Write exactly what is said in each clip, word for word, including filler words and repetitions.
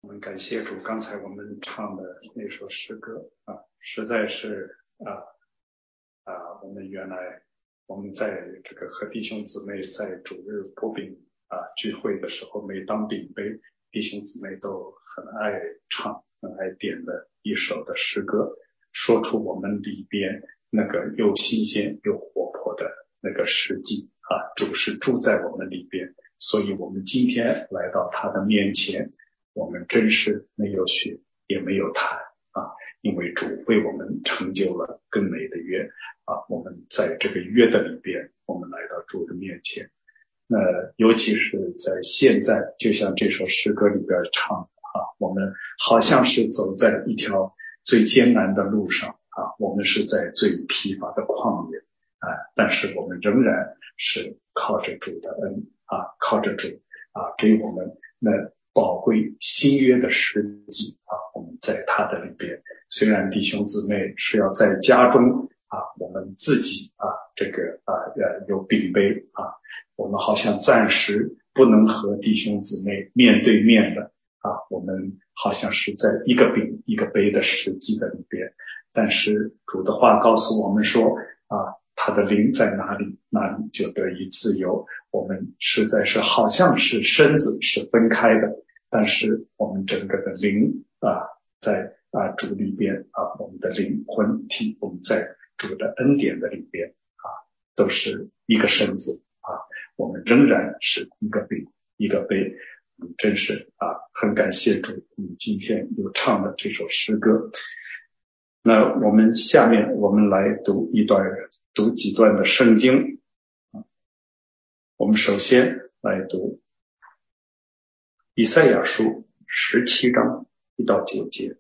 我们感谢主，刚才我们唱的那首诗歌啊，实在是啊啊，我们原来我们在这个和弟兄姊妹在主日播饼啊聚会的时候，每当饼杯，弟兄姊妹都很爱唱、很爱点的一首的诗歌，说出我们里边那个又新鲜又活泼的那个实际啊，主是住在我们里边，所以我们今天来到他的面前。我们真是没有血也没有痰啊，因为主为我们成就了更美的约啊，我们在这个约的里边，我们来到主的面前。那尤其是在现在，就像这首诗歌里边唱啊，我们好像是走在一条最艰难的路上啊，我们是在最疲乏的旷野啊，但是我们仍然是靠着主的恩啊，靠着主啊，给我们那宝贵新约的实际啊，我们在他的里边，虽然弟兄姊妹是要在家中啊，我们自己啊，这个啊呃有饼杯啊，我们好像暂时不能和弟兄姊妹面对面的啊，我们好像是在一个饼一个杯的实际的里边，但是主的话告诉我们说啊，他的灵在哪里，哪里就得以自由。我们实在是好像是身子是分开的。但是我们整个的灵啊，在啊主里边啊，我们的灵魂体，我们在主的恩典的里边啊，都是一个身子啊，我们仍然是一个饼一个杯，真是啊，很感谢主，我们今天又唱了这首诗歌。那我们下面我们来读一段，读几段的圣经。我们首先来读以赛亚书十七章一到九节。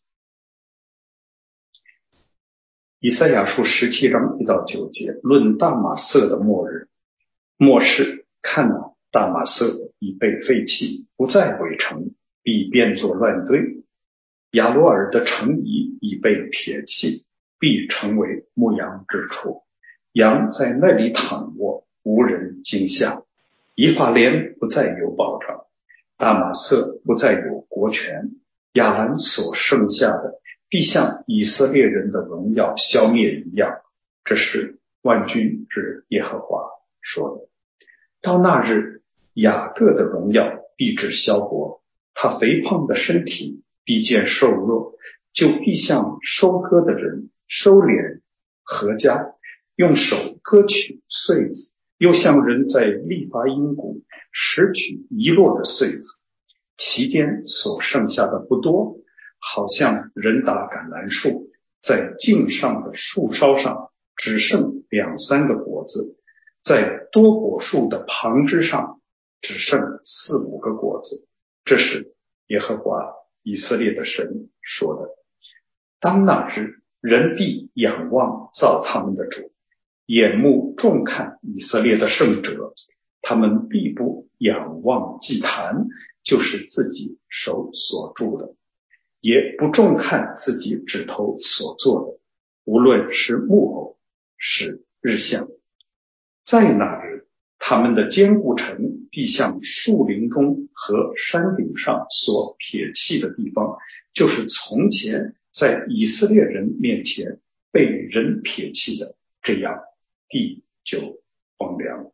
以赛亚书十七章一到九节，论大马色的末日。末世，看哪，大马色已被废弃，不再为城，必变作乱堆。亚罗尔的城邑已被撇弃，必成为牧羊之处。羊在那里躺卧，无人惊吓。以法莲不再有保障，大马色不再有国权，亚兰所剩下的必像以色列人的荣耀消灭一样。这是万军之耶和华说的。到那日，雅各的荣耀必至消薄，他肥胖的身体必见瘦弱，就必像收割的人收敛禾稼，用手割取穗子，又像人在利伐音谷拾取遗落的穗子，其间所剩下的不多，好像人打橄榄树，在茎上的树梢上只剩两三个果子，在多果树的旁枝上只剩四五个果子。这是耶和华以色列的神说的。当那日，人必仰望造他们的主，眼目重看以色列的圣者，他们必不仰望祭坛，就是自己手所铸的，也不重看自己指头所做的，无论是木偶是日像。在那日，他们的坚固城必像树林中和山顶上所撇弃的地方，就是从前在以色列人面前被人撇弃的，这样地就荒凉。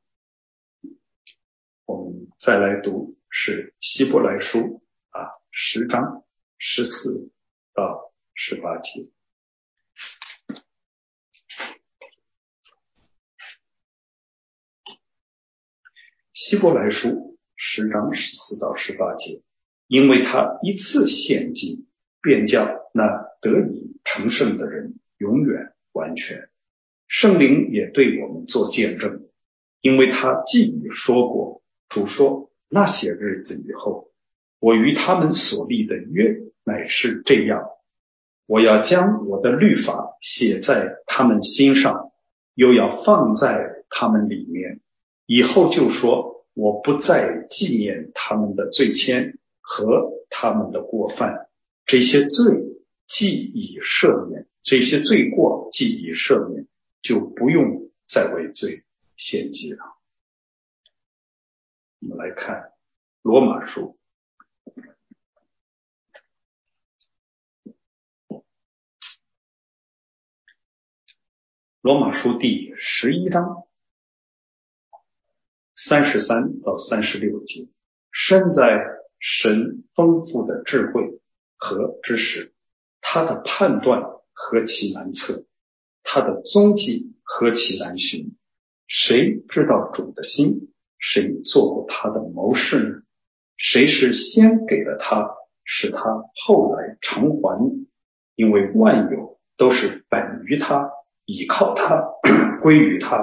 我们再来读是希伯来书啊十章十四到十八节。希伯来书十章十四到十八节，因为他一次献祭，便叫那得以成圣的人永远完全。圣灵也对我们做见证，因为他既已说过，主说那些日子以后，我与他们所立的约乃是这样，我要将我的律法写在他们心上，又要放在他们里面。以后就说，我不再纪念他们的罪愆和他们的过犯，这些罪既已赦免，这些罪过既已赦免，就不用再为罪献祭了。我们来看罗马书罗马书第十一章三十三到三十六节，身在神丰富的智慧和知识，他的判断何其难测，他的踪迹何其难寻。谁知道主的心？谁做过他的谋士呢？谁是先给了他，使他后来偿还？因为万有都是本于他，倚靠他，归于他，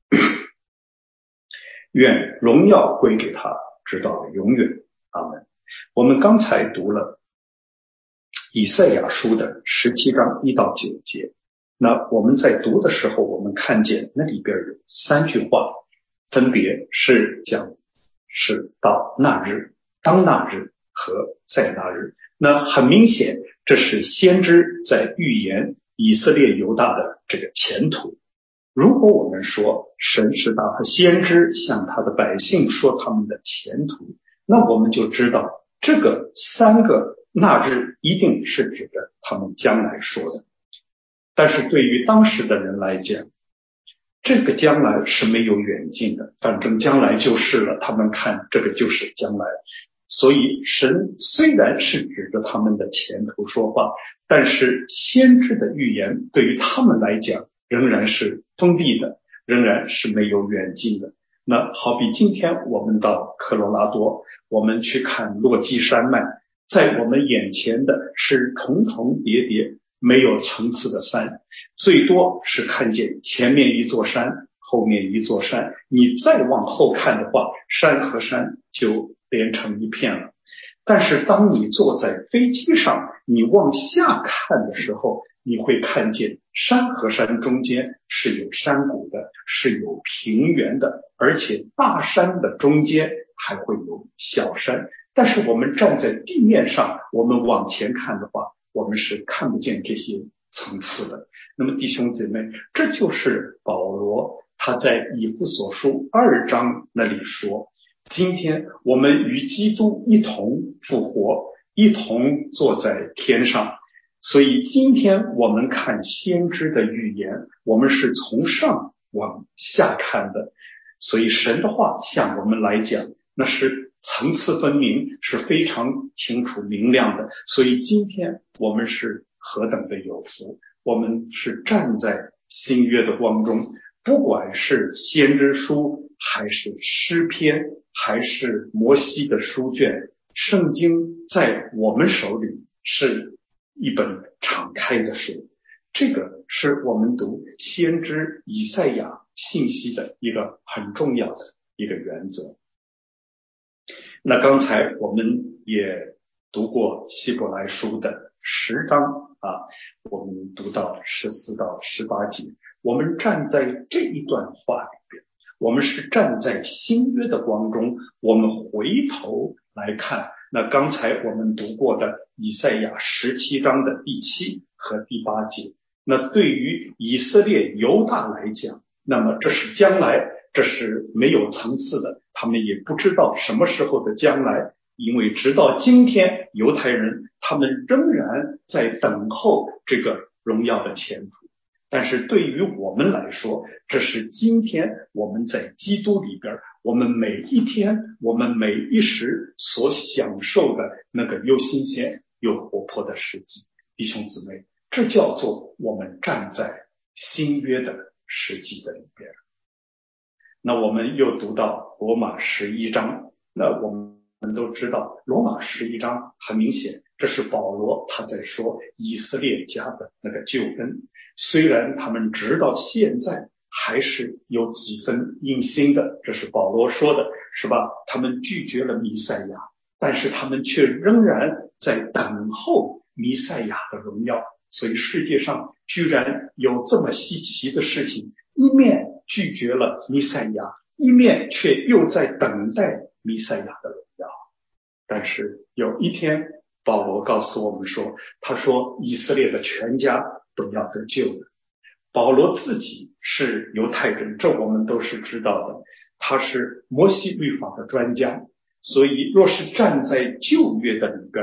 愿荣耀归给他，直到永远。阿们。我们刚才读了以赛亚书的十七章一到九节，那我们在读的时候，我们看见那里边有三句话，分别是讲是到那日、当那日和在那日。那很明显，这是先知在预言以色列犹大的这个前途。如果我们说神是大和先知向他的百姓说他们的前途，那我们就知道这个三个那日一定是指着他们将来说的。但是对于当时的人来讲，这个将来是没有远近的，反正将来就是了，他们看这个就是将来。所以神虽然是指着他们的前途说话，但是先知的预言对于他们来讲仍然是封闭的，仍然是没有远近的。那好比今天我们到科罗拉多，我们去看落基山脉，在我们眼前的是重重叠叠没有层次的山，最多是看见前面一座山，后面一座山，你再往后看的话，山和山就连成一片了。但是当你坐在飞机上，你往下看的时候，你会看见山和山中间是有山谷的，是有平原的，而且大山的中间还会有小山。但是我们站在地面上，我们往前看的话，我们是看不见这些层次的。那么弟兄姐妹，这就是保罗他在以弗所书二章那里说，今天我们与基督一同复活，一同坐在天上。所以今天我们看先知的预言，我们是从上往下看的。所以神的话向我们来讲，那是层次分明，是非常清楚明亮的。所以今天我们是何等的有福，我们是站在新约的光中，不管是先知书还是诗篇还是摩西的书卷，圣经在我们手里是一本敞开的书。这个是我们读先知以赛亚信息的一个很重要的一个原则。那刚才我们也读过希伯来书的十章啊，我们读到十四到十八节，我们站在这一段话里边，我们是站在新约的光中，我们回头来看那刚才我们读过的以赛亚十七章的第七和第八节。那对于以色列犹大来讲，那么这是将来，这是没有层次的，他们也不知道什么时候的将来，因为直到今天犹太人他们仍然在等候这个荣耀的前途。但是对于我们来说，这是今天我们在基督里边，我们每一天我们每一时所享受的那个又新鲜又活泼的时机。弟兄姊妹，这叫做我们站在新约的时机的里边。那我们又读到罗马十一章，那我们都知道罗马十一章很明显，这是保罗他在说以色列家的那个救恩。虽然他们直到现在还是有几分硬心的，这是保罗说的，是吧？他们拒绝了弥赛亚，但是他们却仍然在等候弥赛亚的荣耀。所以世界上居然有这么稀奇的事情，一面拒绝了弥赛亚，一面却又在等待弥赛亚的荣耀。但是有一天保罗告诉我们说，他说以色列的全家都要得救的。保罗自己是犹太人，这我们都是知道的，他是摩西律法的专家，所以若是站在旧约的里边，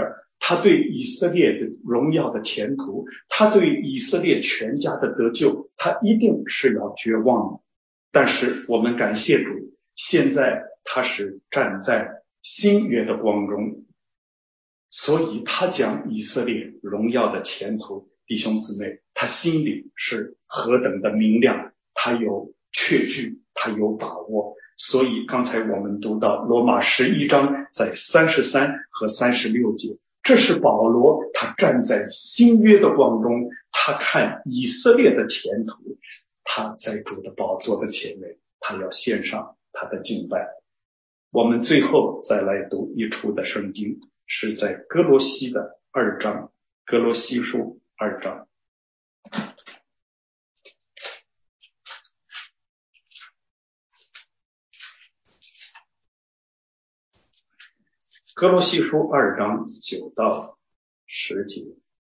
他对以色列的荣耀的前途，他对以色列全家的得救，他一定是要绝望的。但是我们感谢主，现在他是站在新约的光中，所以他讲以色列荣耀的前途，弟兄姊妹，他心里是何等的明亮，他有确据，他有把握。所以刚才我们读到罗马十一章在三十三和三十六节，这是保罗他站在新约的光中，他看以色列的前途，他在主的宝座的前面，他要献上他的敬拜。我们最后再来读一处的圣经，是在哥罗西的二章，哥罗西书二章。哥罗西书二章九到十节，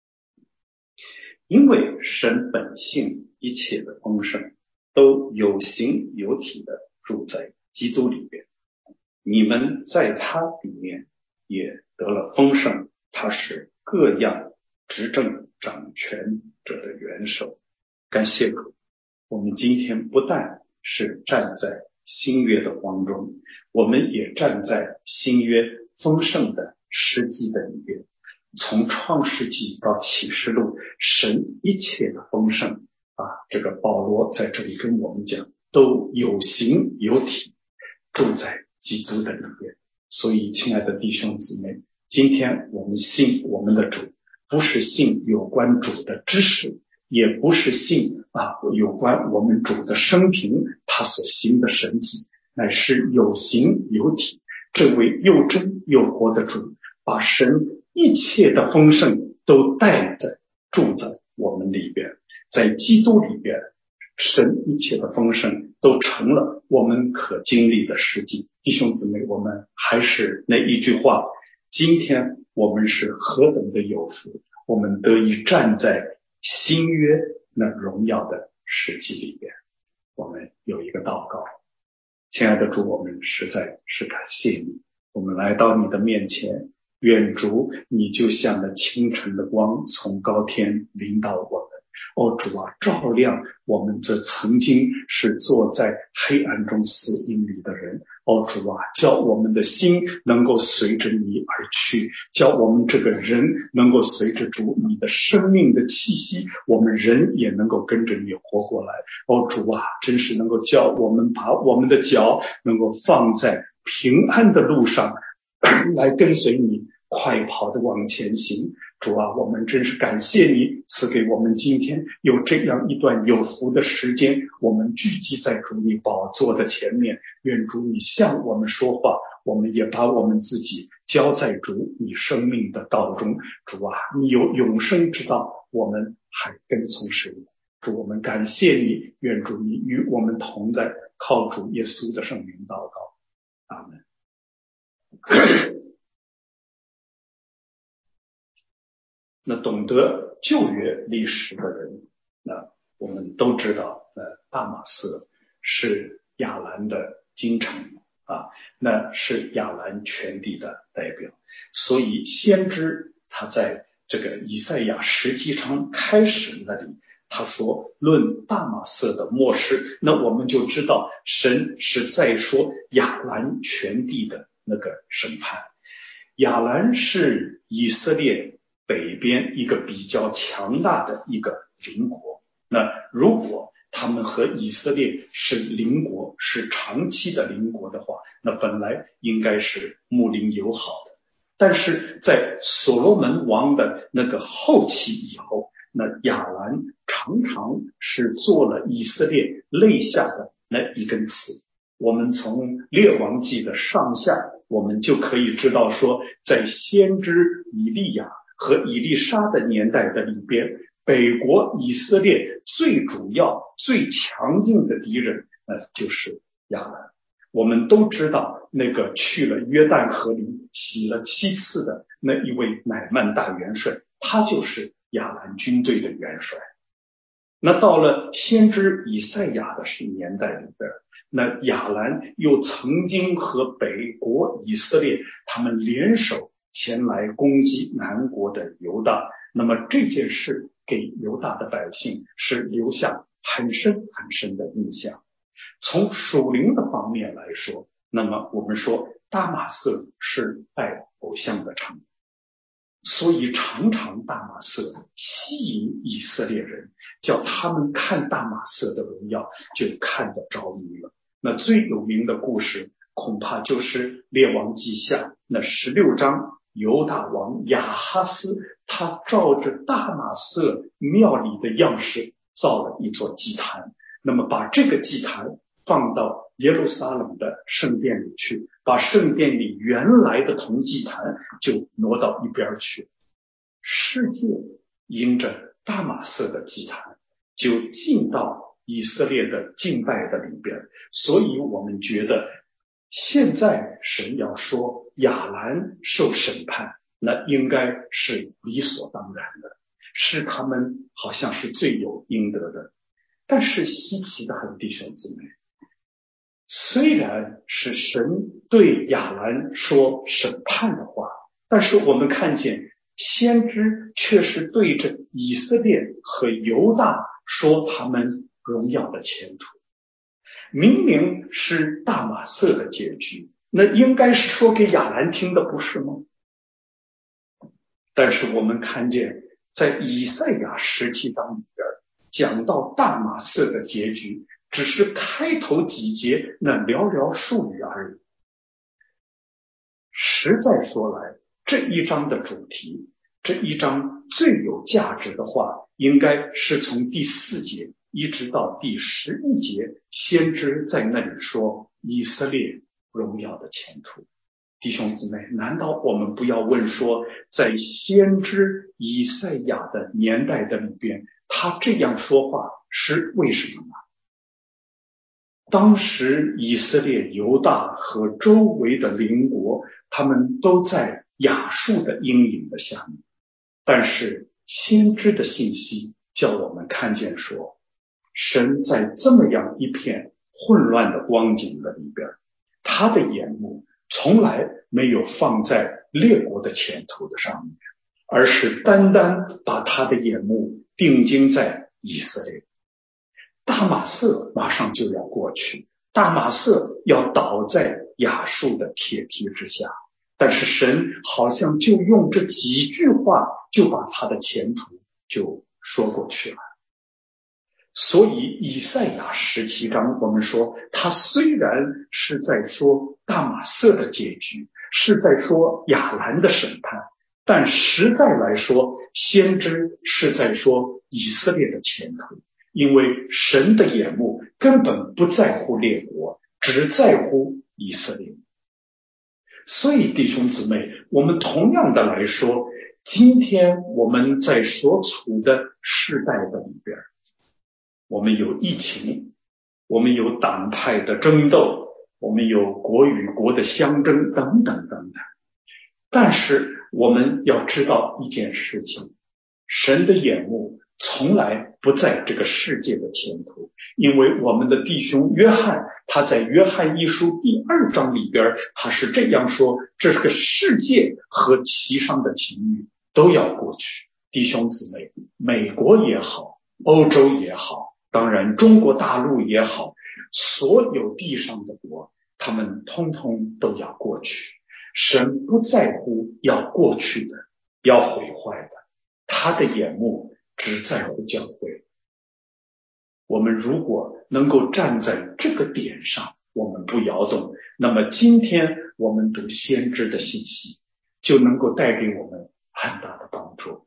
因为神本性一切的丰盛都有形有体的住在基督里边，你们在他里面也得了丰盛，他是各样执政掌权者的元首。感谢主，我们今天不但是站在新约的光中，我们也站在新约丰盛的实际的里边。从创世纪到启示录，神一切的丰盛啊，这个保罗在这里跟我们讲，都有形有体，住在基督的里边。所以亲爱的弟兄姊妹，今天我们信我们的主，不是信有关主的知识，也不是信啊有关我们主的生平，他所行的神迹，乃是有形有体，这位又真又活的主，把神一切的丰盛都带着住在我们里边，在基督里边，神一切的丰盛都成了我们可经历的实际。弟兄姊妹，我们还是那一句话，今天我们是何等的有福，我们得以站在新约那荣耀的实际里边。我们有一个祷告，亲爱的主，我们实在是感谢你，我们来到你的面前，愿主你就像那清晨的光从高天临到我们。哦主啊，照亮我们这曾经是坐在黑暗中死荫里的人。哦主啊，叫我们的心能够随着你而去，叫我们这个人能够随着主你的生命的气息，我们人也能够跟着你活过来。哦主啊，真是能够叫我们把我们的脚能够放在平安的路上来跟随你，快跑的往前行。主啊，我们真是感谢你赐给我们今天有这样一段有福的时间，我们聚集在主你宝座的前面，愿主你向我们说话，我们也把我们自己交在主你生命的道中。主啊，你有永生之道，我们还跟从谁？主，我们感谢你，愿主你与我们同在，靠主耶稣的圣名祷告，阿门。那懂得旧约历史的人，那我们都知道，那大马色是亚兰的京城啊，那是亚兰全地的代表。所以先知他在这个以赛亚十七章开始那里，他说论大马色的末世，那我们就知道神是在说亚兰全地的那个审判。亚兰是以色列北边一个比较强大的一个邻国，那如果他们和以色列是邻国，是长期的邻国的话，那本来应该是睦邻友好的。但是在所罗门王的那个后期以后，那亚兰常常是做了以色列肋下的那一根刺。我们从列王记的上下，我们就可以知道说，在先知以利亚和以利沙的年代的里边，北国以色列最主要最强劲的敌人，那就是亚兰。我们都知道那个去了约旦河里洗了七次的那一位乃曼大元帅，他就是亚兰军队的元帅。那到了先知以赛亚的年代里边，那亚兰又曾经和北国以色列他们联手前来攻击南国的犹大。那么这件事给犹大的百姓是留下很深很深的印象。从属灵的方面来说，那么我们说大马色是拜偶像的城，所以常常大马色吸引以色列人，叫他们看大马色的荣耀就看得着迷了。那最有名的故事恐怕就是列王记下那十六章，犹大王亚哈斯他照着大马色庙里的样式造了一座祭坛，那么把这个祭坛放到耶路撒冷的圣殿里去，把圣殿里原来的铜祭坛就挪到一边去。世界因着大马色的祭坛就进到以色列的敬拜的里边，所以我们觉得现在神要说亚兰受审判，那应该是理所当然的，是他们好像是罪有应得的。但是稀奇的很，弟兄姊妹，虽然是神对亚兰说审判的话，但是我们看见先知却是对着以色列和犹大说他们荣耀的前途。明明是大马色的结局，那应该是说给亚兰听的，不是吗？但是我们看见在以赛亚十七章里边讲到大马色的结局，只是开头几节那寥寥数语而已。实在说来，这一章的主题，这一章最有价值的话，应该是从第四节一直到第十一节，先知在那里说以色列荣耀的前途。弟兄姊妹，难道我们不要问说，在先知以赛亚的年代的里边，他这样说话是为什么呢？当时以色列犹大和周围的邻国，他们都在亚述的阴影的下面，但是先知的信息叫我们看见说，神在这么样一片混乱的光景的里边，他的眼目从来没有放在列国的前途的上面，而是单单把他的眼目定睛在以色列。大马色马上就要过去，大马色要倒在亚述的铁蹄之下，但是神好像就用这几句话就把他的前途就说过去了。所以以赛亚十七章我们说，他虽然是在说大马色的结局，是在说亚兰的审判，但实在来说，先知是在说以色列的前途。因为神的眼目根本不在乎列国，只在乎以色列。所以弟兄姊妹，我们同样的来说，今天我们在所处的世代的里边，我们有疫情，我们有党派的争斗，我们有国与国的相争等等等等。但是我们要知道一件事情，神的眼目从来不在这个世界的前途，因为我们的弟兄约翰，他在约翰一书第二章里边，他是这样说，这个世界和其上的情欲都要过去。弟兄姊妹，美国也好，欧洲也好，当然中国大陆也好，所有地上的国，他们通通都要过去。神不在乎要过去的，要毁坏的，他的眼目只在乎教会。我们如果能够站在这个点上，我们不摇动，那么今天我们读先知的信息就能够带给我们很大的帮助。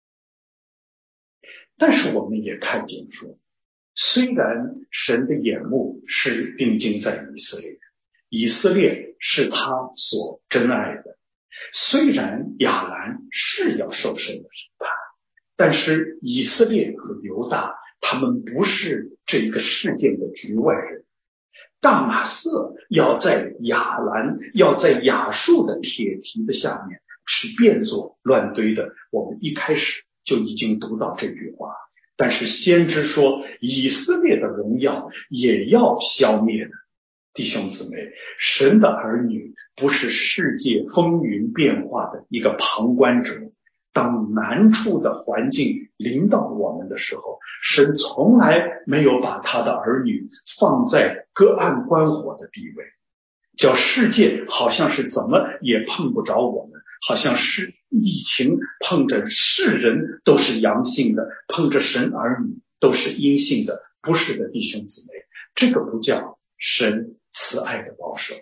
但是我们也看见说，虽然神的眼目是定睛在以色列，以色列是他所珍爱的，虽然亚兰是要受神的审判，但是以色列和犹大他们不是这个事件的局外人。大马色要在亚兰，要在亚述的铁蹄的下面是变作乱堆的，我们一开始就已经读到这句话。但是先知说以色列的荣耀也要消灭的。弟兄姊妹，神的儿女不是世界风云变化的一个旁观者。当难处的环境临到我们的时候，神从来没有把他的儿女放在隔岸观火的地位，叫世界好像是怎么也碰不着我们，好像是疫情碰着世人都是阳性的，碰着神儿女都是阴性的。不是的，弟兄姊妹，这个不叫神慈爱的保守。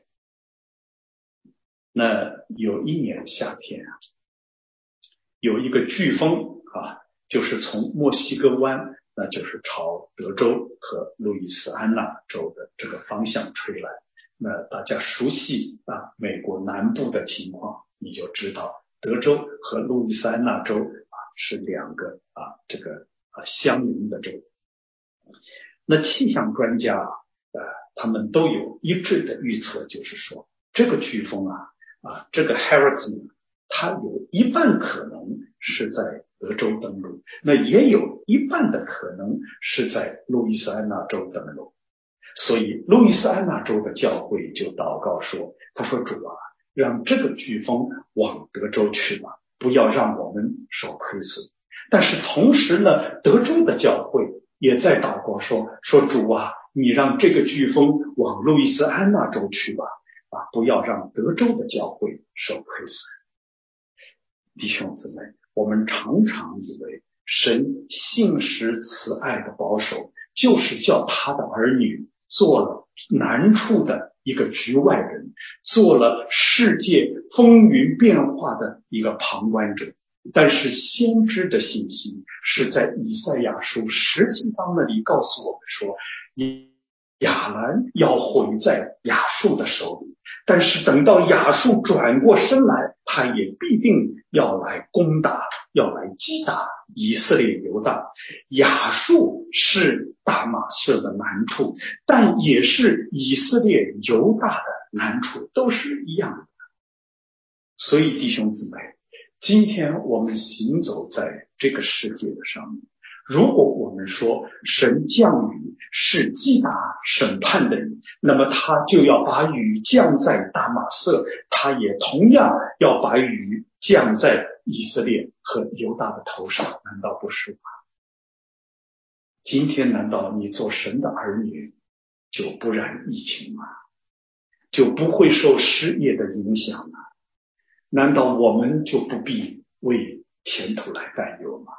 那有一年夏天啊，有一个飓风啊，就是从墨西哥湾，那就是朝德州和路易斯安那州的这个方向吹来。那大家熟悉啊美国南部的情况，你就知道德州和路易斯安那州啊是两个啊这个啊相邻的州。那气象专家啊，呃，他们都有一致的预测，就是说这个飓风啊啊这个 hurricane。它有一半可能是在德州登陆，那也有一半的可能是在路易斯安那州登陆。所以路易斯安那州的教会就祷告说，他说主啊，让这个飓风往德州去吧，不要让我们受亏损。但是同时呢，德州的教会也在祷告说，说主啊，你让这个飓风往路易斯安那州去吧，啊，不要让德州的教会受亏损。弟兄姊妹，我们常常以为神信实慈爱的保守，就是叫他的儿女做了难处的一个局外人，做了世界风云变化的一个旁观者。但是先知的信息是在以赛亚书十七章那里告诉我们说，亚兰要毁在亚述的手里，但是等到亚述转过身来，他也必定要来攻打，要来击打以色列犹大。亚述是大马色的难处，但也是以色列犹大的难处，都是一样的。所以弟兄姊妹，今天我们行走在这个世界的上面，如果我们说神降雨是击打审判的雨，那么他就要把雨降在大马色，他也同样要把雨降在以色列和犹大的头上，难道不是吗？今天难道你做神的儿女就不染疫情吗？就不会受失业的影响吗？难道我们就不必为前途来担忧吗？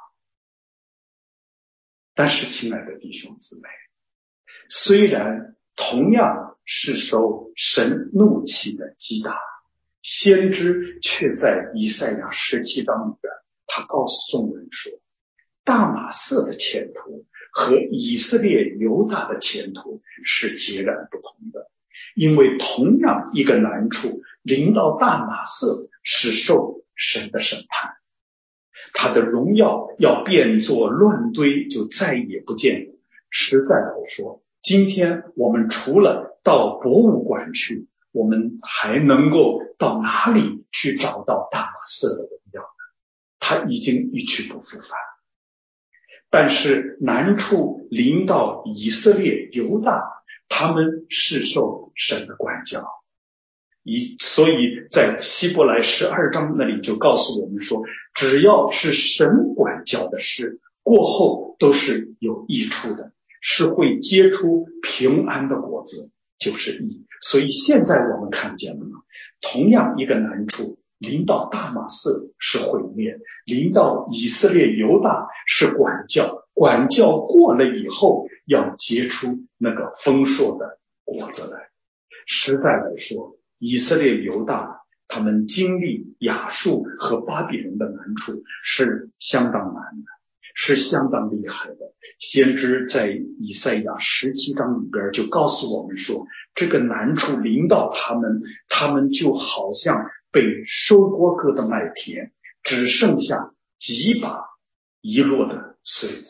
但是亲爱的弟兄姊妹，虽然同样是受神怒气的击打，先知却在以赛亚十七章里边，他告诉众人说，大马色的前途和以色列犹大的前途是截然不同的，因为同样一个难处临到大马色是受神的审判，他的荣耀要变作乱堆，就再也不见。实在来说，今天我们除了到博物馆去，我们还能够到哪里去找到大马色的荣耀呢？他已经一去不复返。但是难处临到以色列犹大，他们是受神的管教。以所以在希伯来十二章那里就告诉我们说，只要是神管教的事，过后都是有益处的，是会结出平安的果子，就是义。所以现在我们看见了，同样一个难处临到大马色是毁灭，临到以色列犹大是管教，管教过了以后要结出那个丰硕的果子来。实在来说，以色列犹大他们经历亚述和巴比伦的难处是相当难的，是相当厉害的。先知在以赛亚十七章里边就告诉我们说，这个难处临到他们，他们就好像被收割割的麦田，只剩下几把遗落的穗子。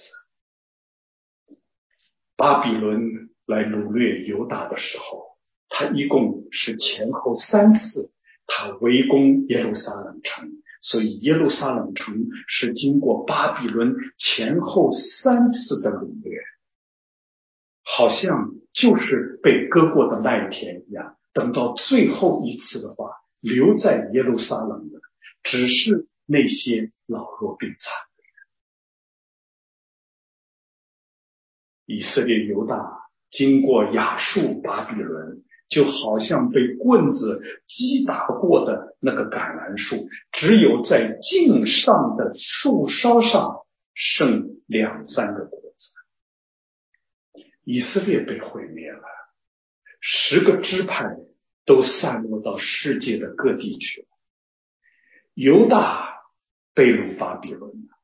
巴比伦来掳掠犹大的时候，他一共是前后三次他围攻耶路撒冷城，所以耶路撒冷城是经过巴比伦前后三次的掳掠，好像就是被割过的麦田一样， 等到最后一次的话，留在耶路撒冷的只是那些老弱病残的人。以色列犹大经过亚述巴比伦，就好像被棍子击打过的那个橄榄树，只有在茎上的树梢上剩两三个果子。以色列被毁灭了，十个支派都散落到世界的各地去了，犹大被掳巴比伦了。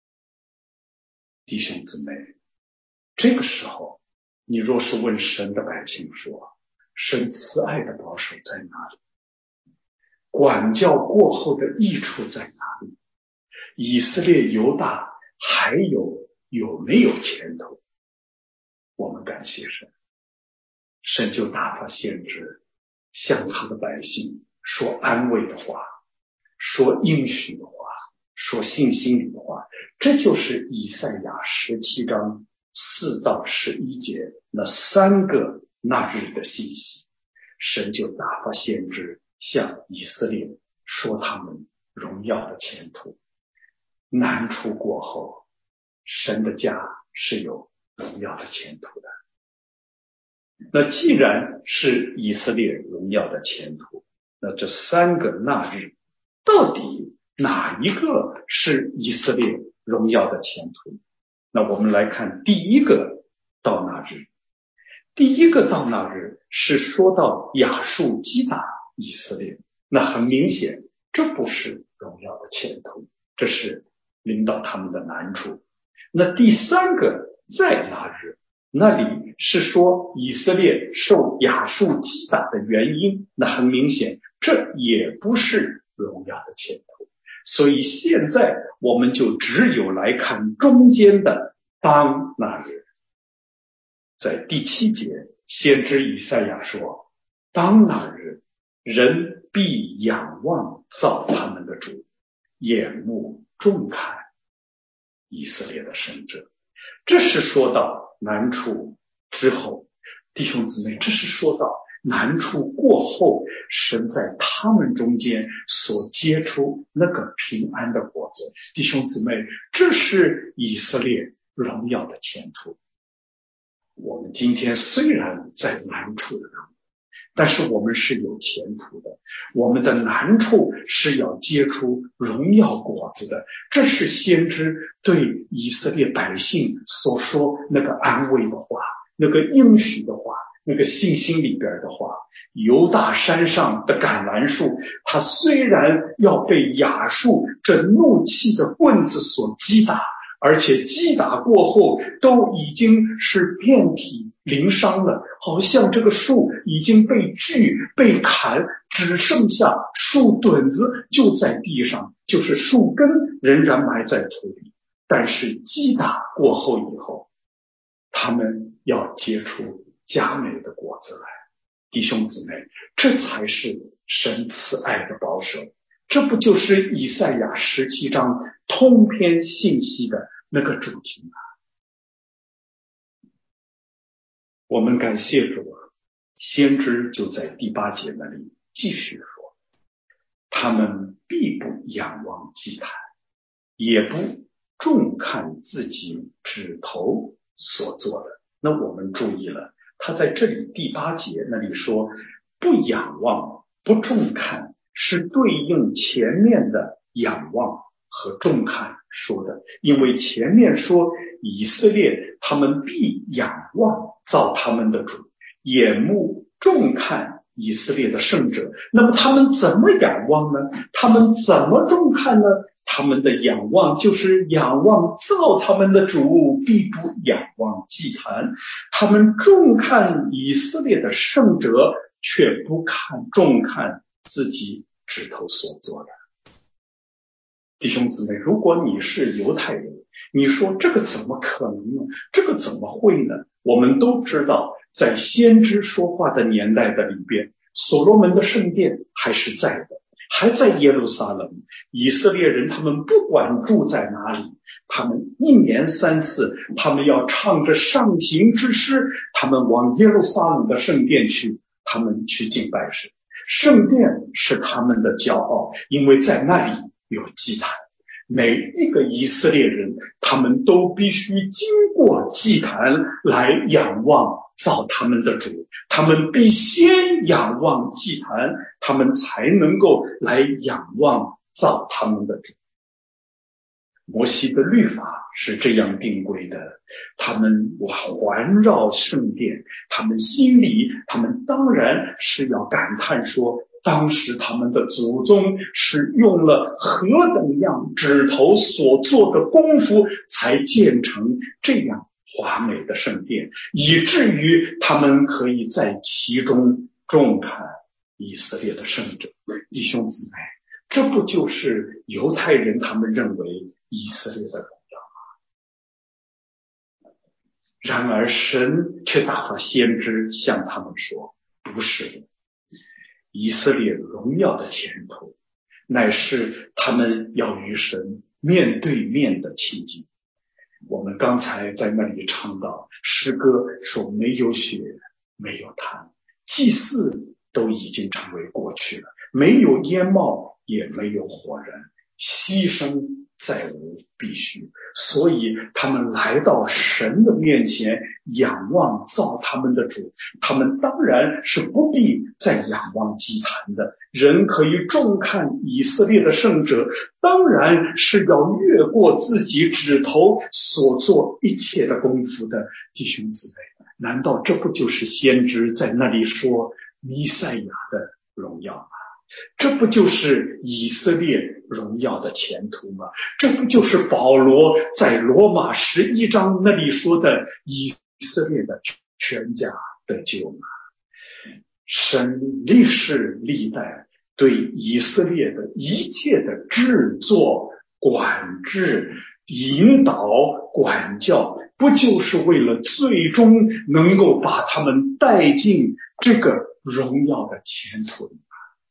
弟兄姊妹，这个时候你若是问神的百姓说，神慈爱的保守在哪里？管教过后的益处在哪里？以色列犹大还有有没有前途？我们感谢神，神就打发先知向他的百姓说安慰的话，说应许的话，说信心里的话。这就是以赛亚十七章四到十一节那三个那日的信息。神就打发先知向以色列说他们荣耀的前途。难处过后，神的家是有荣耀的前途的。那既然是以色列荣耀的前途，那这三个那日到底哪一个是以色列荣耀的前途？那我们来看第一个到那日。第一个到那日是说到亚述击打以色列，那很明显这不是荣耀的前途，这是领导他们的难处。那第三个在那日，那里是说以色列受亚述击打的原因，那很明显这也不是荣耀的前途。所以现在我们就只有来看中间的当那日。在第七节，先知以赛亚说，当那日，人必仰望造他们的主，眼目重看以色列的圣者。这是说到难处之后，弟兄姊妹，这是说到难处过后，神在他们中间所结出那个平安的果子。弟兄姊妹，这是以色列荣耀的前途。我们今天虽然在难处的当中，但是我们是有前途的，我们的难处是要结出荣耀果子的。这是先知对以色列百姓所说那个安慰的话，那个应许的话，那个信心里边的话。犹大山上的橄榄树，它虽然要被亚述这怒气的棍子所击打，而且击打过后都已经是遍体鳞伤了，好像这个树已经被锯被砍，只剩下树墩子就在地上，就是树根仍然埋在土里。但是击打过后以后，他们要结出佳美的果子来。弟兄姊妹，这才是神慈爱的保守。这不就是以赛亚十七章通篇信息的那个主题吗？我们感谢主，先知就在第八节那里继续说，他们必不仰望祭坛，也不重看自己指头所做的。那我们注意了，他在这里第八节那里说不仰望不重看，是对应前面的仰望和重看说的。因为前面说以色列他们必仰望造他们的主，眼目重看以色列的圣者。那么他们怎么仰望呢？他们怎么重看呢？他们的仰望就是仰望造他们的主，必不仰望祭坛。他们重看以色列的圣者，却不看重看自己指头所做的。弟兄姊妹，如果你是犹太人，你说这个怎么可能呢？这个怎么会呢？我们都知道，在先知说话的年代的里边，所罗门的圣殿还是在的，还在耶路撒冷。以色列人他们不管住在哪里，他们一年三次，他们要唱着上行之诗，他们往耶路撒冷的圣殿去， 他们去敬拜神。圣殿是他们的骄傲，因为在那里有祭坛。每一个以色列人，他们都必须经过祭坛来仰望造他们的主，他们必先仰望祭坛，他们才能够来仰望造他们的主。摩西的律法是这样定规的，他们环绕圣殿，他们心里，他们当然是要感叹说，当时他们的祖宗是用了何等样指头所做的功夫，才建成这样华美的圣殿，以至于他们可以在其中重看以色列的圣者。弟兄姊妹，这不就是犹太人他们认为以色列的荣耀吗？然而神却打发先知向他们说，不是，以色列荣耀的前途乃是他们要与神面对面的亲近。我们刚才在那里唱到诗歌说，没有血没有坛，祭祀都已经成为过去了，没有烟帽也没有火燃，牺牲再无必须。所以他们来到神的面前，仰望造他们的主，他们当然是不必再仰望祭坛的。人可以重看以色列的圣者，当然是要越过自己指头所做一切的功夫的。弟兄姊妹，难道这不就是先知在那里说弥赛亚的荣耀吗？这不就是以色列荣耀的前途吗？这不就是保罗在罗马十一章那里说的以色列的全家的救吗？神历世历代对以色列的一切的制作、管制、引导、管教，不就是为了最终能够把他们带进这个荣耀的前途里吗？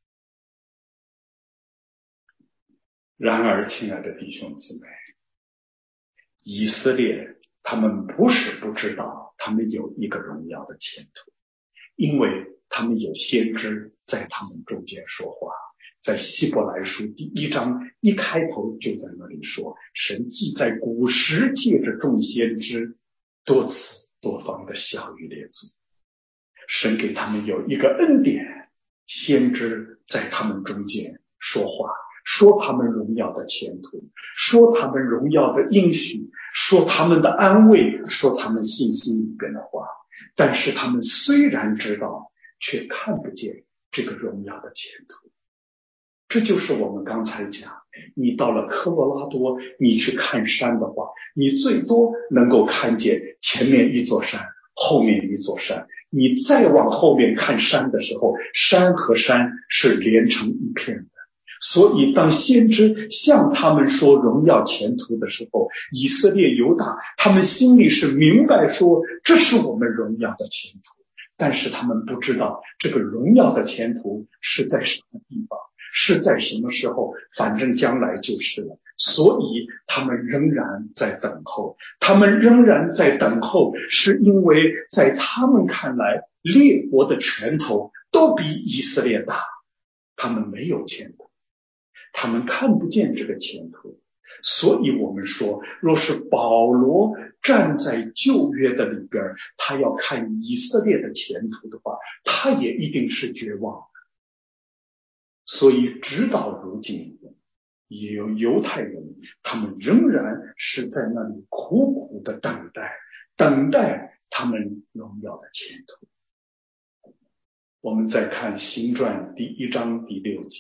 然而，亲爱的弟兄姊妹，以色列他们不是不知道他们有一个荣耀的前途，因为他们有先知在他们中间说话。在希伯来书第一章一开头就在那里说，神既在古时借着众先知多次多方的晓谕列祖，神给他们有一个恩典，先知在他们中间说话，说他们荣耀的前途，说他们荣耀的应许，说他们的安慰，说他们信心里边的话。但是他们虽然知道，却看不见这个荣耀的前途。这就是我们刚才讲，你到了科罗拉多，你去看山的话，你最多能够看见前面一座山，后面一座山。你再往后面看山的时候，山和山是连成一片的。所以当先知向他们说荣耀前途的时候，以色列犹大他们心里是明白说，这是我们荣耀的前途，但是他们不知道这个荣耀的前途是在什么地方，是在什么时候，反正将来就是了。所以他们仍然在等候，他们仍然在等候，是因为在他们看来，列国的拳头都比以色列大，他们没有前途，他们看不见这个前途。所以我们说，若是保罗站在旧约的里边，他要看以色列的前途的话，他也一定是绝望的。所以直到如今，有犹太人他们仍然是在那里苦苦的等待，等待他们荣耀的前途。我们再看行传第一章第六节，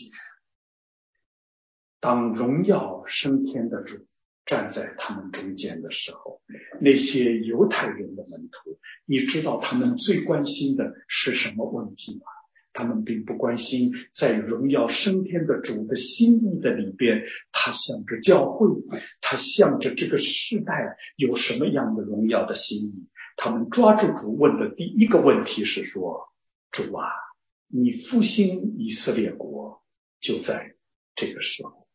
当荣耀升天的主站在他们中间的时候，那些犹太人的门徒，你知道他们最关心的是什么问题吗？他们并不关心在荣耀升天的主的心意的里边，他向着教会，他向着这个世代有什么样的荣耀的心意。他们抓住主问的第一个问题是说，主啊，你复兴以色列国就在这个时候。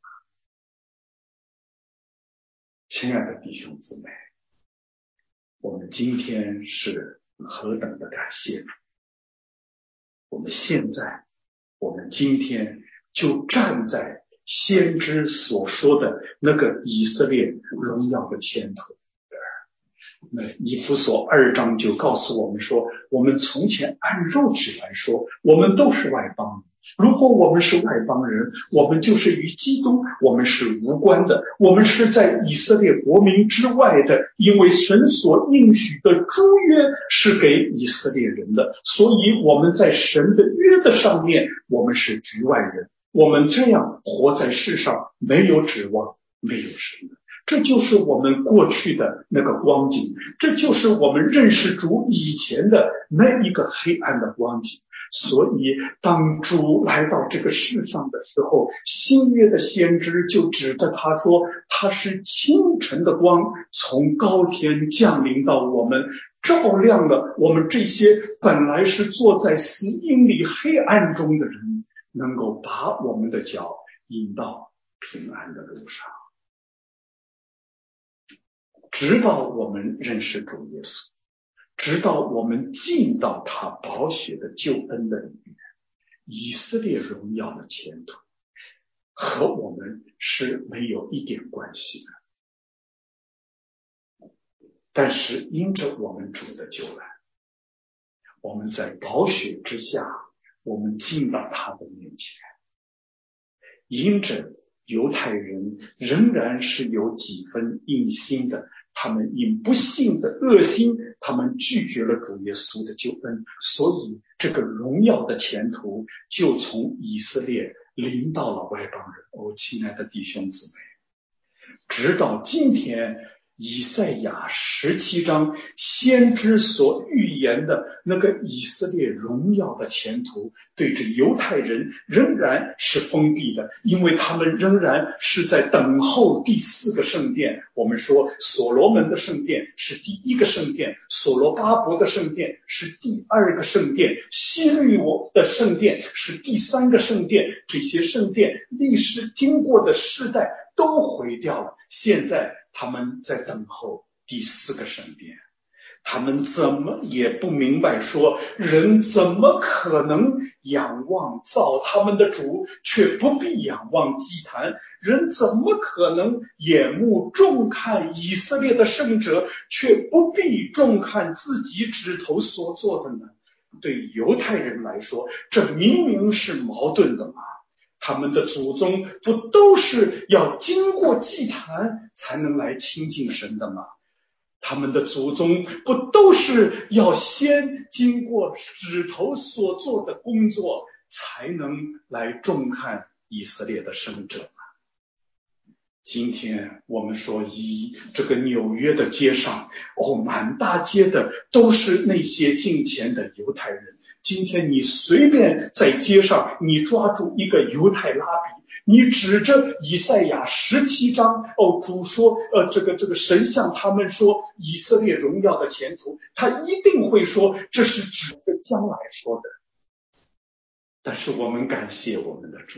亲爱的弟兄姊妹，我们今天是何等的感谢主！ 我们现在，我们今天就站在先知所说的那个以色列荣耀的前途。那以弗所二章就告诉我们说，我们从前按肉体来说，我们都是外邦人。如果我们是外邦人，我们就是与基督我们是无关的，我们是在以色列国民之外的，因为神所应许的诸约是给以色列人的，所以我们在神的约的上面，我们是局外人。我们这样活在世上，没有指望，没有神的。这就是我们过去的那个光景，这就是我们认识主以前的那一个黑暗的光景。所以当主来到这个世上的时候，新约的先知就指着他说，他是清晨的光，从高天降临到我们，照亮了我们这些本来是坐在死荫里黑暗中的人，能够把我们的脚引到平安的路上。直到我们认识主耶稣，直到我们进到他宝血的救恩的里面，以色列荣耀的前途和我们是没有一点关系的。但是因着我们主的救来，我们在宝血之下，我们进到他的面前。因着犹太人仍然是有几分硬心的，他们因不信的恶心，他们拒绝了主耶稣的救恩，所以这个荣耀的前途就从以色列临到了外邦人。哦，亲爱的弟兄姊妹，直到今天，以赛亚十七章先知所预言的那个以色列荣耀的前途，对着犹太人仍然是封闭的，因为他们仍然是在等候第四个圣殿。我们说所罗门的圣殿是第一个圣殿，所罗巴伯的圣殿是第二个圣殿，希律我的圣殿是第三个圣殿。这些圣殿历史经过的世代都毁掉了，现在他们在等候第四个圣殿。他们怎么也不明白说，人怎么可能仰望造他们的主，却不必仰望祭坛？人怎么可能眼目重看以色列的圣者，却不必重看自己指头所做的呢？对犹太人来说，这明明是矛盾的嘛。他们的祖宗不都是要经过祭坛才能来亲近神的吗？他们的祖宗不都是要先经过指头所做的工作，才能来重看以色列的圣者吗？今天我们说，以这个纽约的街上，哦，满大街的都是那些敬虔的犹太人。今天你随便在街上，你抓住一个犹太拉比，你指着以赛亚十七章，哦，主说，呃，这个这个神向他们说以色列荣耀的前途，他一定会说这是指着将来说的。但是我们感谢我们的主，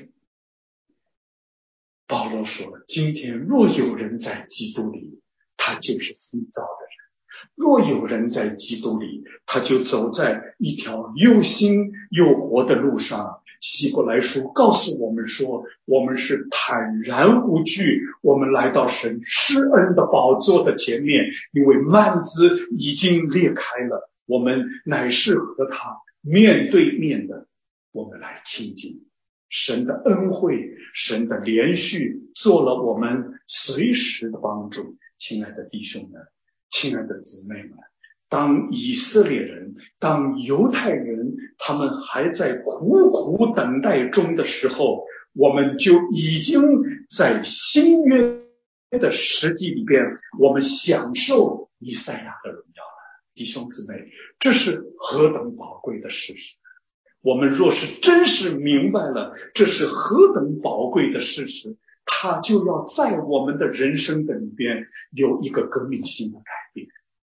保罗说，今天若有人在基督里，他就是新造的人。若有人在基督里，他就走在一条又新又活的路上。希伯来书告诉我们说，我们是坦然无惧，我们来到神施恩的宝座的前面，因为幔子已经裂开了，我们乃是和他面对面的，我们来亲近。神的恩惠，神的连续，做了我们随时的帮助。亲爱的弟兄们，亲爱的姊妹们，当以色列人，当犹太人，他们还在苦苦等待中的时候，我们就已经在新约的实际里边，我们享受以赛亚的荣耀了。弟兄姊妹，这是何等宝贵的事实！我们若是真是明白了这是何等宝贵的事实，它就要在我们的人生的里边有一个革命性的改变。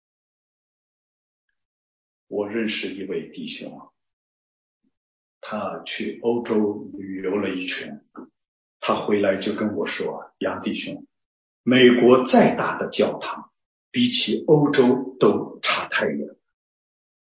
我认识一位弟兄，他去欧洲旅游了一圈，他回来就跟我说，杨弟兄，美国再大的教堂比起欧洲都差太远。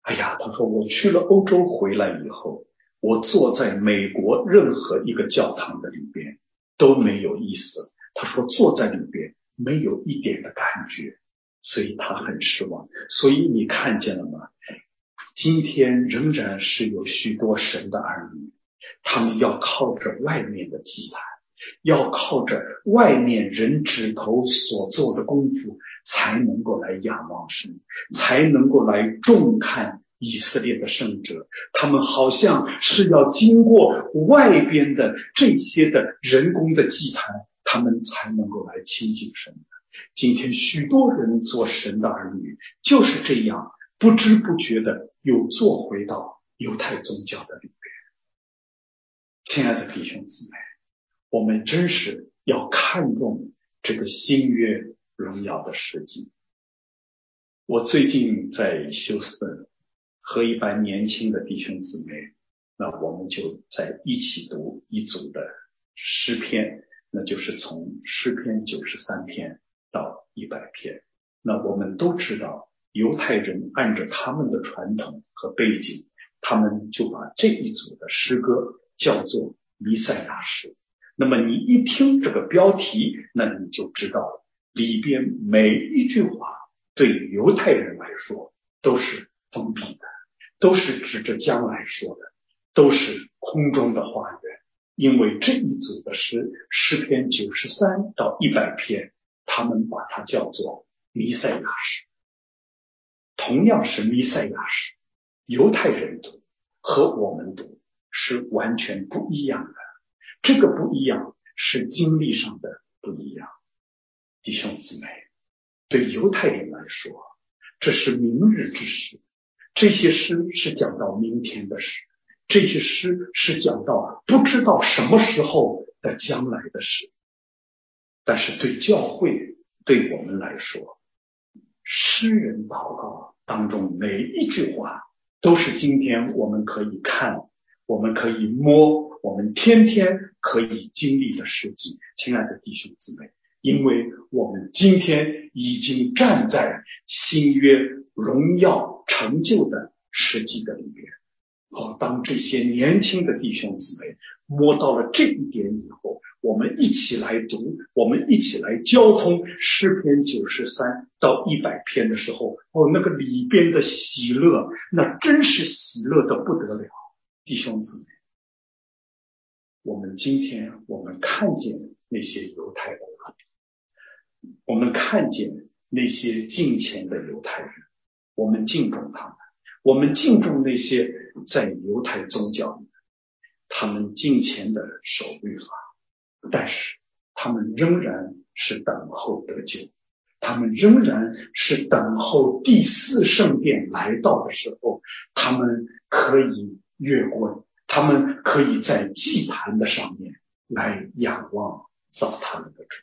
哎呀，他说我去了欧洲回来以后，我坐在美国任何一个教堂的里边都没有意思。他说坐在里边没有一点的感觉，所以他很失望。所以你看见了吗？今天仍然是有许多神的儿女，他们要靠着外面的祭坛，要靠着外面人指头所做的功夫，才能够来仰望神，才能够来重看以色列的圣者。他们好像是要经过外边的这些的人工的祭坛，他们才能够来亲近神的。今天许多人做神的儿女就是这样，不知不觉的又做回到犹太宗教的里边。亲爱的弟兄姊妹，我们真是要看重这个新约荣耀的时机。我最近在休斯顿和一班年轻的弟兄姊妹，那我们就在一起读一组的诗篇，那就是从诗篇九十三篇到一百篇。那我们都知道，犹太人按着他们的传统和背景，他们就把这一组的诗歌叫做弥赛亚诗。那么你一听这个标题，那你就知道了，里边每一句话对犹太人来说都是封闭的，都是指着将来说的，都是空中的花园。因为这一组的诗，诗篇九十三到一百篇，他们把它叫做弥赛亚诗。同样是弥赛亚诗，犹太人读和我们读是完全不一样的。这个不一样是经历上的不一样。弟兄姊妹，对犹太人来说，这是明日之事，这些诗是讲到明天的事，这些诗是讲到不知道什么时候的将来的事。但是对教会，对我们来说，诗人祷告当中每一句话都是今天我们可以看，我们可以摸，我们天天可以经历的事迹。亲爱的弟兄姊妹，因为我们今天已经站在新约荣耀成就的实际的里面。哦，当这些年轻的弟兄姊妹摸到了这一点以后，我们一起来读，我们一起来交通诗篇九十三到一百篇的时候，哦，那个里边的喜乐，那真是喜乐的不得了。弟兄姊妹，我们今天我们看见那些犹太人，我们看见那些敬虔的犹太人，我们敬重他们，我们敬重那些在犹太宗教里他们敬虔的守律法，但是他们仍然是等候得救，他们仍然是等候第四圣殿来到的时候，他们可以越过，他们可以在祭坛的上面来仰望造他们的主。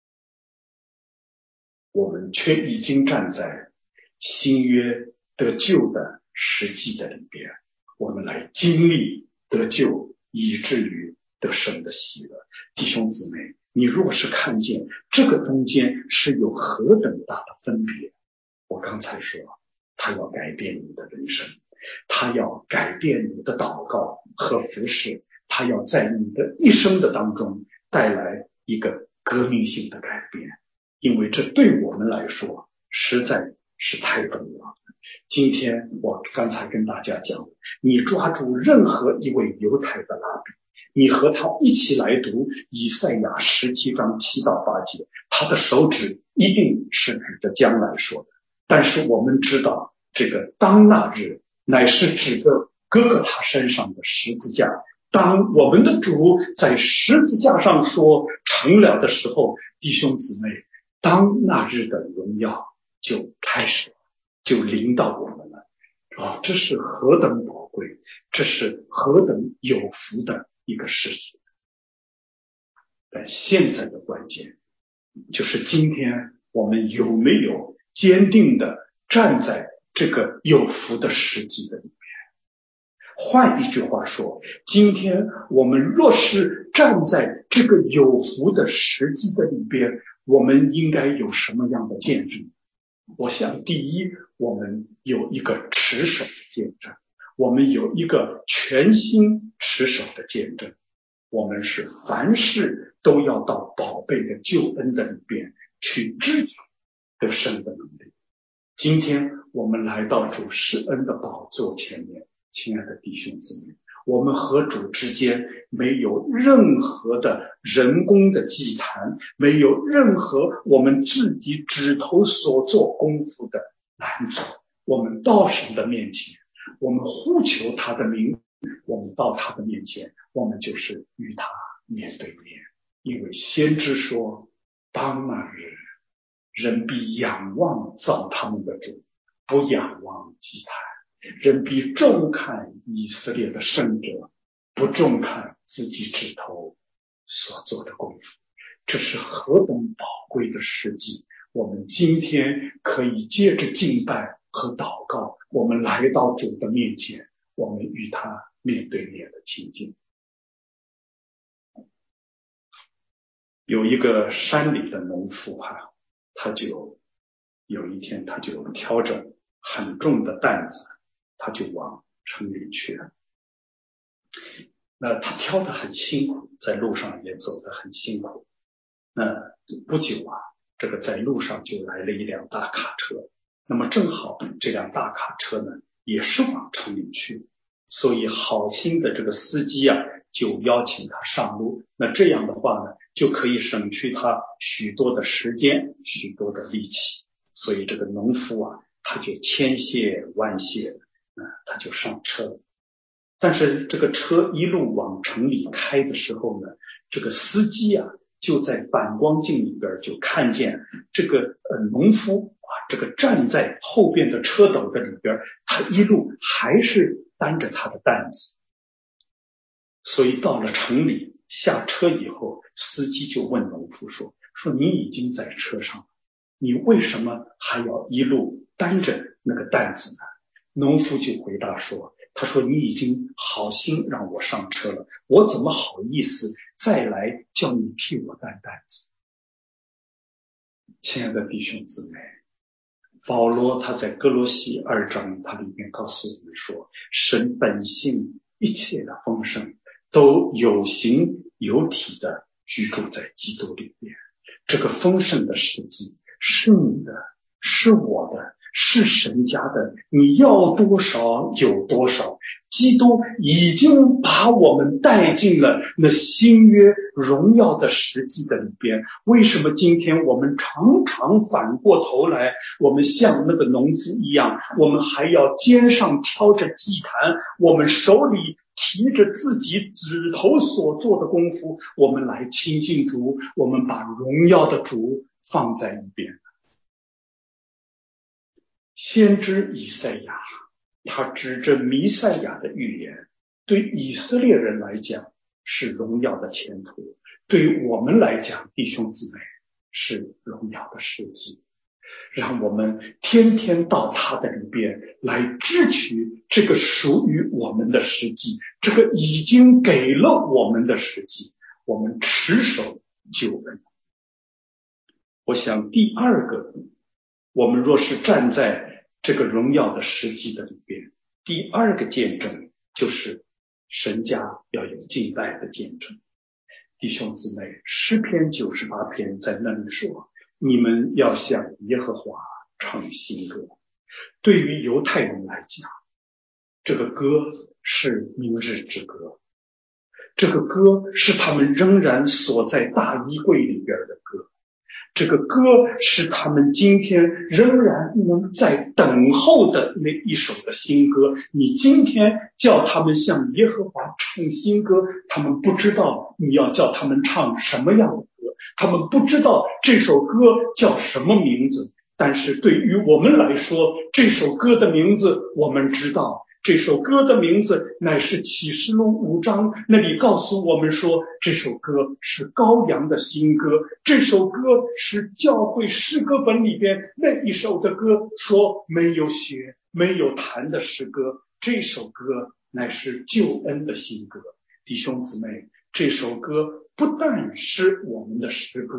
我们却已经站在新约得救的实际的里边，我们来经历得救，以至于得胜的喜乐。弟兄姊妹，你若是看见这个中间是有何等大的分别，我刚才说他要改变你的人生，他要改变你的祷告和服事，他要在你的一生的当中带来一个革命性的改变。因为这对我们来说实在是太重要了。今天我刚才跟大家讲，你抓住任何一位犹太的拉比，你和他一起来读以赛亚十七章七到八节，他的手指一定是指着将来说的。但是我们知道，这个当那日乃是指着哥哥他身上的十字架。当我们的主在十字架上说成了的时候，弟兄姊妹，当那日的荣耀就开始，就临到我们了。啊，这是何等宝贵，这是何等有福的一个事实。但现在的关键就是今天我们有没有坚定的站在这个有福的实际的里面。换一句话说，今天我们若是站在这个有福的实际的里边，我们应该有什么样的见证？ 我想第一，我们有一个持守的见证，我们有一个全心持守的见证，我们是凡事都要到宝贝的救恩的里边去支取得胜的能力。今天我们来到主施恩的宝座前面，亲爱的弟兄姊妹，我们和主之间没有任何的人工的祭坛，没有任何我们自己指头所做功夫的拦阻。我们到神的面前，我们呼求他的名，我们到他的面前，我们就是与他面对面。因为先知说，当那日人必仰望造他们的主，不仰望祭坛；人必重看以色列的圣者，不重看自己指头所做的功夫。这是何等宝贵的事迹！我们今天可以借着敬拜和祷告，我们来到主的面前，我们与他面对面的亲近。有一个山里的农夫哈、啊，他就有一天他就挑着很重的担子，他就往城里去了。那他挑得很辛苦，在路上也走得很辛苦。那不久啊，这个在路上就来了一辆大卡车。那么正好这辆大卡车呢，也是往城里去，所以好心的这个司机啊，就邀请他上路。那这样的话呢，就可以省去他许多的时间，许多的力气。所以这个农夫啊，他就千谢万谢的，嗯，他就上车了。但是这个车一路往城里开的时候呢，这个司机啊，就在反光镜里边就看见这个呃农夫啊，这个站在后边的车斗的里边，他一路还是担着他的担子。所以到了城里下车以后，司机就问农夫说：“说你已经在车上了，你为什么还要一路担着那个担子呢？”农夫就回答说：“他说你已经好心让我上车了，我怎么好意思再来叫你替我担担子？”亲爱的弟兄姊妹，保罗他在哥罗西二章他里面告诉我们说，神本性一切的丰盛都有形有体的居住在基督里面。这个丰盛的实际是你的，是我的，是神家的，你要多少有多少。基督已经把我们带进了那新约荣耀的实际的里边。为什么今天我们常常反过头来，我们像那个农夫一样，我们还要肩上挑着祭坛，我们手里提着自己指头所做的功夫，我们来亲近主，我们把荣耀的主放在一边。先知以赛亚，他指着弥赛亚的预言，对以色列人来讲是荣耀的前途，对于我们来讲，弟兄姊妹，是荣耀的事迹。让我们天天到他的里边来支取这个属于我们的实际，这个已经给了我们的实际，我们持守救恩。我想第二个，我们若是站在这个荣耀的实际的里边，第二个见证就是神家要有敬拜的见证。弟兄姊妹，诗篇九十八篇在那里说，你们要向耶和华唱新歌。对于犹太人来讲，这个歌是明日之歌，这个歌是他们仍然锁在大衣柜里边的歌，这个歌是他们今天仍然能在等候的那一首的新歌。你今天叫他们向耶和华唱新歌，他们不知道你要叫他们唱什么样的歌，他们不知道这首歌叫什么名字。但是对于我们来说，这首歌的名字我们知道，这首歌的名字乃是启示录五章那里告诉我们说，这首歌是羔羊的新歌，这首歌是教会诗歌本里边那一首的歌，说没有血没有痰的诗歌，这首歌乃是救恩的新歌。弟兄姊妹，这首歌不但是我们的诗歌，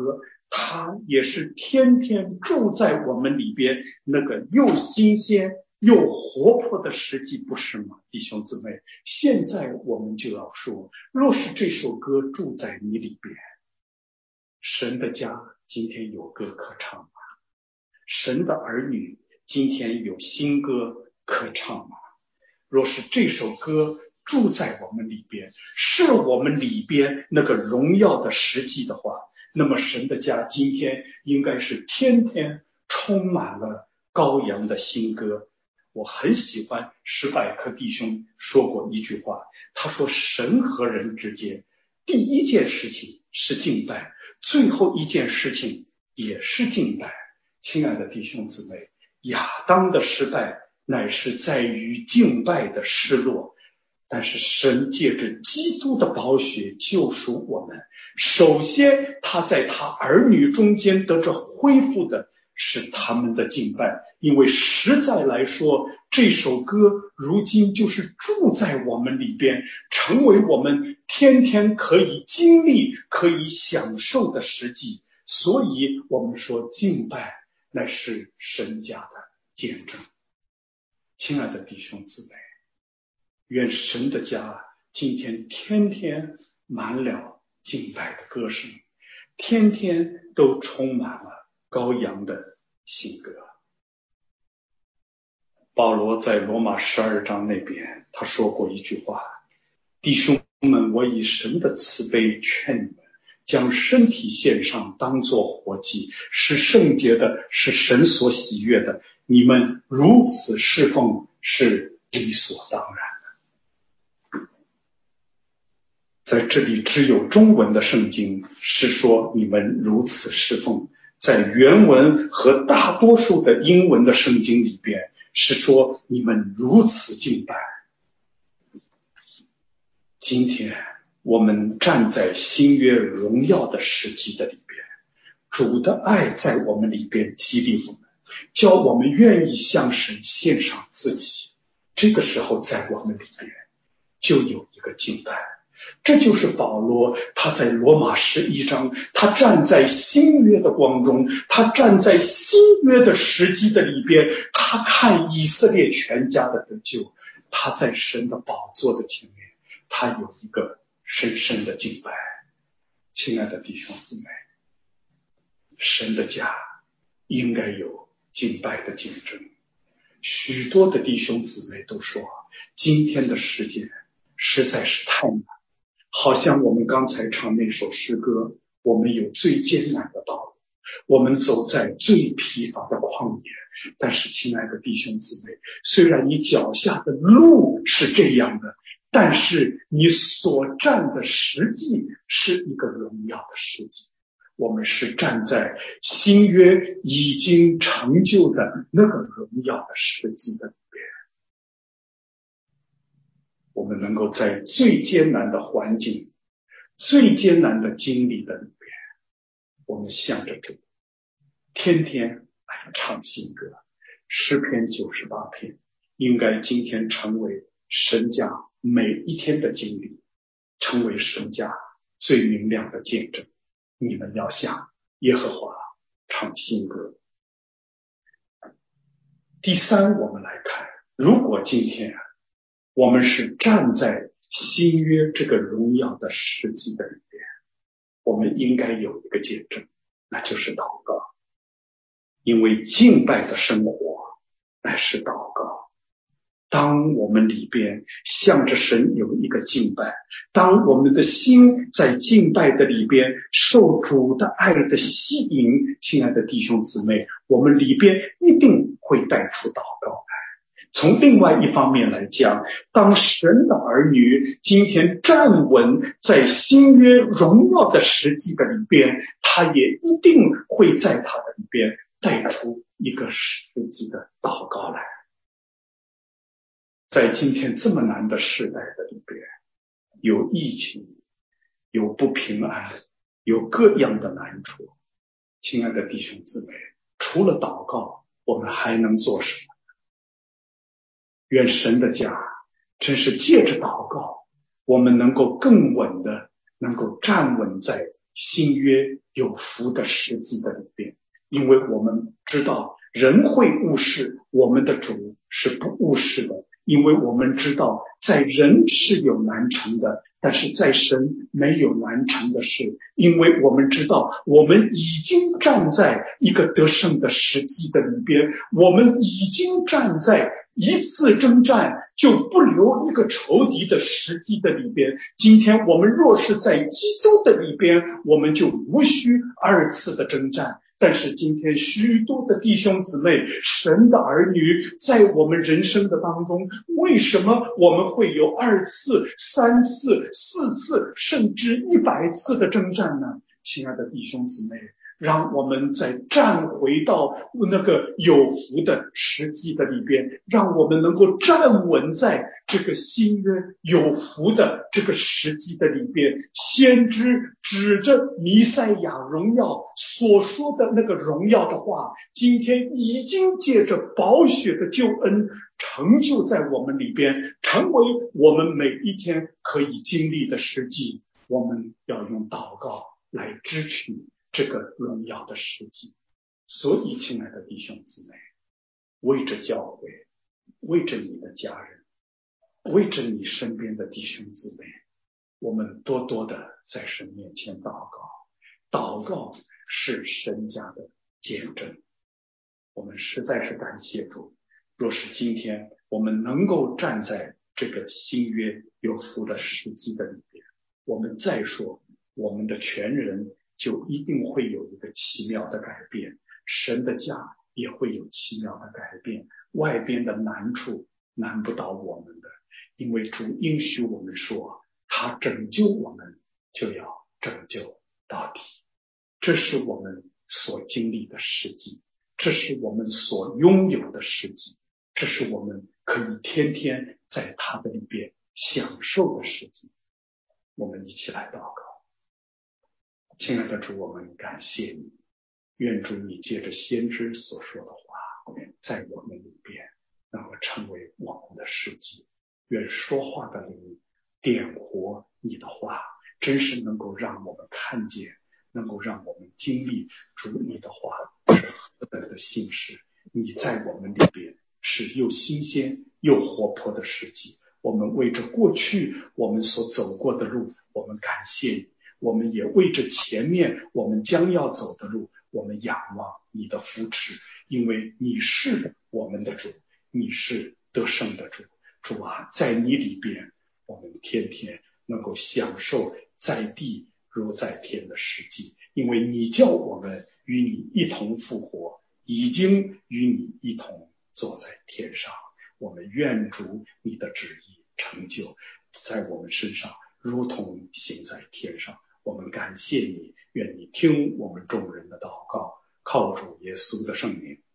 他也是天天住在我们里边，那个又新鲜又活泼的实际，不是吗？弟兄姊妹，现在我们就要说，若是这首歌住在你里边，神的家今天有歌可唱吗？神的儿女今天有新歌可唱吗？若是这首歌住在我们里边，是我们里边那个荣耀的实际的话，那么神的家今天应该是天天充满了羔羊的新歌。我很喜欢史百克弟兄说过一句话，他说神和人之间第一件事情是敬拜，最后一件事情也是敬拜。亲爱的弟兄姊妹，亚当的失败乃是在于敬拜的失落，但是神借着基督的宝血救赎我们，首先他在他儿女中间得着恢复的是他们的敬拜，因为实在来说，这首歌如今就是住在我们里边，成为我们天天可以经历可以享受的实际。所以我们说敬拜乃是神家的见证。亲爱的弟兄姊妹，愿神的家今天天天满了敬拜的歌声，天天都充满了羔羊的新歌。保罗在罗马十二章那边他说过一句话，弟兄们，我以神的慈悲劝你们，将身体献上，当作活祭，是圣洁的，是神所喜悦的，你们如此侍奉是理所当然的。在这里只有中文的圣经是说你们如此侍奉，在原文和大多数的英文的圣经里边是说你们如此敬拜。今天我们站在新约荣耀的时期的里边，主的爱在我们里边激励我们，叫我们愿意向神献上自己。这个时候在我们里边就有一个敬拜。这就是保罗他在罗马十一章，他站在新约的光中，他站在新约的时机的里边，他看以色列全家的得救，他在神的宝座的前面，他有一个深深的敬拜。亲爱的弟兄姊妹，神的家应该有敬拜的见证。许多的弟兄姊妹都说，今天的世界实在是太难，好像我们刚才唱那首诗歌，我们有最艰难的道路，我们走在最疲乏的旷野。但是亲爱的弟兄姊妹，虽然你脚下的路是这样的，但是你所站的实际是一个荣耀的实际。我们是站在新约已经成就的那个荣耀的实际的里边，我们能够在最艰难的环境、最艰难的经历的里边，我们向着主，天天来唱新歌。诗篇九十八篇应该今天成为神家每一天的经历，成为神家最明亮的见证。你们要向耶和华唱新歌。第三，我们来看，如果今天我们是站在新约这个荣耀的实际的里边，我们应该有一个见证，那就是祷告。因为敬拜的生活乃是祷告。当我们里边向着神有一个敬拜，当我们的心在敬拜的里边受主的爱的吸引，亲爱的弟兄姊妹，我们里边一定会带出祷告来。从另外一方面来讲，当神的儿女今天站稳在新约荣耀的实际的里边，他也一定会在他的里边带出一个实际的祷告来。在今天这么难的时代的里边，有疫情，有不平安，有各样的难处。亲爱的弟兄姊妹，除了祷告，我们还能做什么？愿神的家真是借着祷告，我们能够更稳的，能够站稳在新约有福的实际的里边，因为我们知道人会误事，我们的主是不误事的，因为我们知道在人是有难成的，但是在神没有难成的事，因为我们知道我们已经站在一个得胜的实际的里边，我们已经站在一次征战就不留一个仇敌的实际的里边。今天我们若是在基督的里边，我们就无需二次的征战。但是今天许多的弟兄姊妹，神的儿女，在我们人生的当中，为什么我们会有二次、三次、四次，甚至一百次的征战呢？亲爱的弟兄姊妹，让我们再站回到那个有福的实际的里边，让我们能够站稳在这个新约有福的这个实际的里边。先知指着弥赛亚荣耀所说的那个荣耀的话，今天已经借着宝血的救恩成就在我们里边，成为我们每一天可以经历的实际。我们要用祷告来支取这个荣耀的实际。所以亲爱的弟兄姊妹，为着教会，为着你的家人，为着你身边的弟兄姊妹，我们多多的在神面前祷告。祷告是神家的见证。我们实在是感谢主，若是今天我们能够站在这个新约有福的实际的里边，我们再说我们的全人就一定会有一个奇妙的改变，神的家也会有奇妙的改变，外边的难处难不倒我们的，因为主应许我们说，他拯救我们就要拯救到底。这是我们所经历的实际，这是我们所拥有的实际，这是我们可以天天在他的里边享受的实际。我们一起来祷告。亲爱的主，我们感谢你，愿主你借着先知所说的话，在我们里边能够成为我们的实际。愿说话的灵点活你的话，真是能够让我们看见，能够让我们经历主你的话是何等的信实。你在我们里边是又新鲜又活泼的实际。我们为着过去我们所走过的路，我们感谢你，我们也为着前面我们将要走的路，我们仰望你的扶持，因为你是我们的主，你是得胜的主。主啊，在你里边我们天天能够享受在地如在天的实际，因为你叫我们与你一同复活，已经与你一同坐在天上。我们愿主你的旨意成就在我们身上，如同行在天上。我们感谢你，愿你听我们众人的祷告，靠主耶稣的圣名。